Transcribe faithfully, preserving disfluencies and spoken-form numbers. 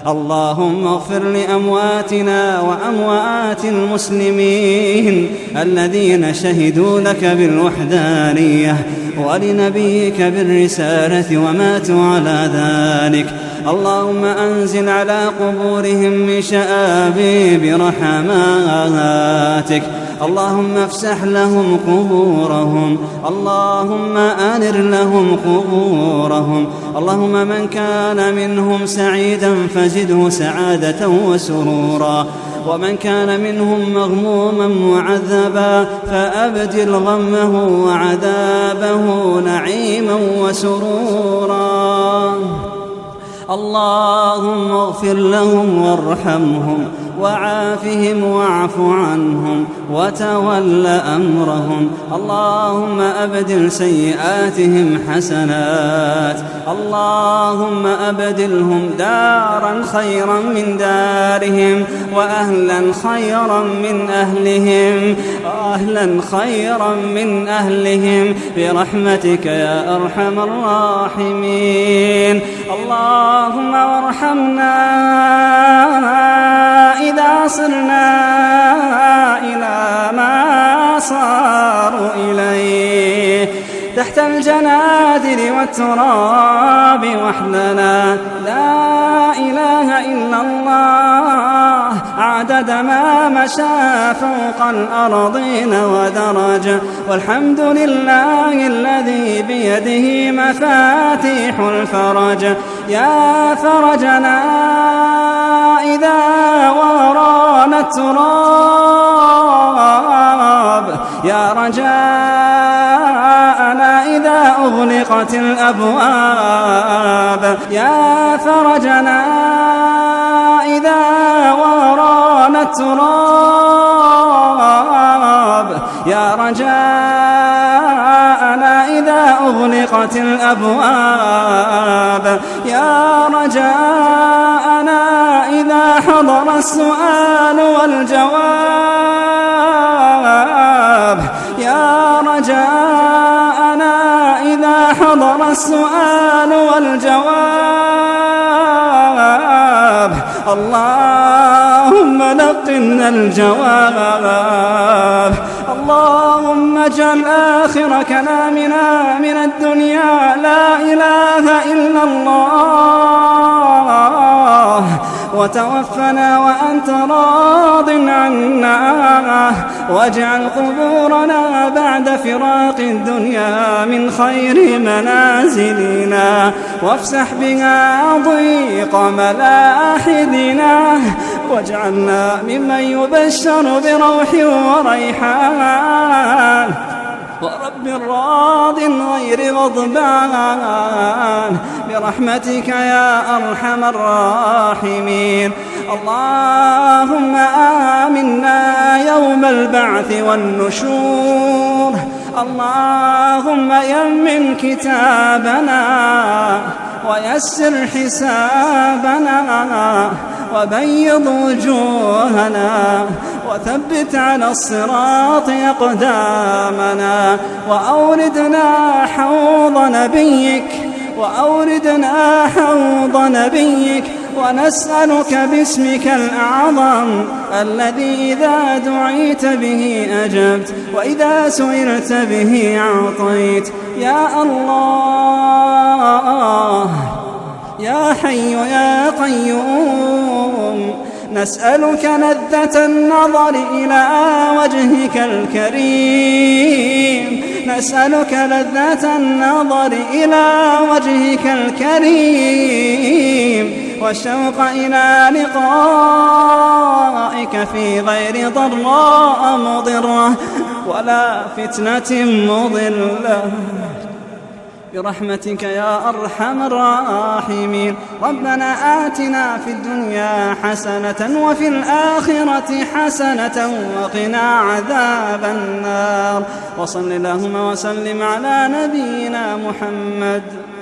اللهم اغفر لأمواتنا وأموات المسلمين الذين شهدوا لك بالوحدانية ولنبيك بالرسالة وماتوا على ذلك. اللهم أنزل على قبورهم من شآبيب رحماتك. اللهم افسح لهم قبورهم، اللهم أنر لهم قبورهم. اللهم من كان منهم سعيدا فزده سعادة وسرورا، ومن كان منهم مغموما معذبا فأبدل غمه وعذابه نعيما وسرورا. اللهم اغفر لهم وارحمهم وعافهم واعف عنهم وتول أمرهم. اللهم أبدل سيئاتهم حسنات. اللهم أبدلهم دارا خيرا من دارهم، وأهلا خيرا من أهلهم، وأهلا خيرا من أهلهم برحمتك يا أرحم الراحمين. اللهم وارحمنا إذا صرنا إلى ما صاروا إليه تحت الجنادل والتراب وحدنا. لا إله إلا الله عدد ما مشى فوق الأرضين ودرج، والحمد لله الذي بيده مفاتيح الفرج. يا فرجنا إذا ورانا التراب، يا رجاءنا إذا أغلقت الأبواب، يا فرجنا إذا ورانا التراب، يا رجاءنا إذا أغلقت الأبواب، يا رجاءنا إذا حضر السؤال والجواب، يا رجاءنا إذا حضر السؤال والجواب. اللهم لقنا الجواب. اللهم اجعل آخر كلامنا من الدنيا لا إله إلا الله، وتوفنا وأنت راض عنا، واجعل قبورنا بعد فراق الدنيا من خير منازلنا، وافسح بها ضيق ملاحدنا، واجعلنا ممن يبشر بروح وريحان ورب راض غير غضبان برحمتك يا أرحم الراحمين. اللهم آمنا يوم البعث والنشور. اللهم يمن كتابنا ويسر حسابنا وبيض وجوهنا وثبت على الصراط أقدامنا، وأوردنا حوض نبيك وأوردنا حوض نبيك ونسألك باسمك الأعظم الذي إذا دعيت به أجبت وإذا سئلت به أعطيت. يا الله يا حي يا قيوم، نسألك لذة النظر إلى وجهك الكريم، نسألك لذة النظر إلى وجهك الكريم والشوق إلى لقائك في غير ضراء مضرة ولا فتنة مضلة برحمتك يا أرحم الراحمين. ربنا آتنا في الدنيا حسنة وفي الآخرة حسنة وقنا عذاب النار. وصل اللهم وسلم على نبينا محمد.